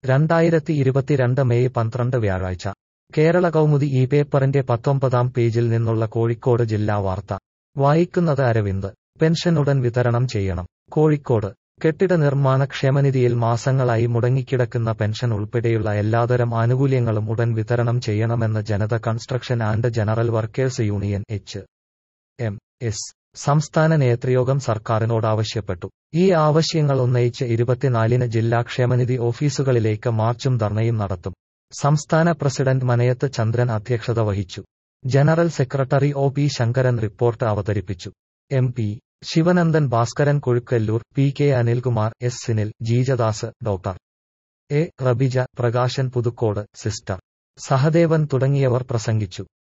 2022 May 12 വ്യാഴാഴ്ച കേരള കൗമുദി ഈ പേപ്പറിന്റെ 19-ാം പേജിൽ നിന്നുള്ള കോഴിക്കോട് ജില്ലാ വാർത്ത വായിക്കുന്നത് അരവിന്ദ്. പെൻഷൻ ഉടൻ വിതരണം ചെയ്യണം. കോഴിക്കോട് കെട്ടിട നിർമ്മാണ ക്ഷേമനിധിയിൽ മാസങ്ങളായി മുടങ്ങിക്കിടക്കുന്ന പെൻഷൻ ഉൾപ്പെടെയുള്ള എല്ലാതരം ആനുകൂല്യങ്ങളും ഉടൻ വിതരണം ചെയ്യണമെന്ന് ജനത construction and general workers union (HMS) സംസ്ഥാന നേതൃയോഗം സർക്കാരിനോടാവശ്യപ്പെട്ടു. ഈ ആവശ്യങ്ങൾ ഉന്നയിച്ച് 24-ന് ജില്ലാ ക്ഷേമനിധി ഓഫീസുകളിലേക്ക് മാർച്ചും ധർണയും നടത്തും. സംസ്ഥാന പ്രസിഡന്റ് മനയത്ത് ചന്ദ്രൻ അധ്യക്ഷത വഹിച്ചു. General secretary O P. Sankaran report അവതരിപ്പിച്ചു. M P. Sivanandan, Bhaskaran Kozhukkallur, P K. Anilkumar, S. Sinil, Jeejadas, doctor A. Rabija, Prakashan Puthukkode, sister Sahadevan തുടങ്ങിയവർ പ്രസംഗിച്ചു.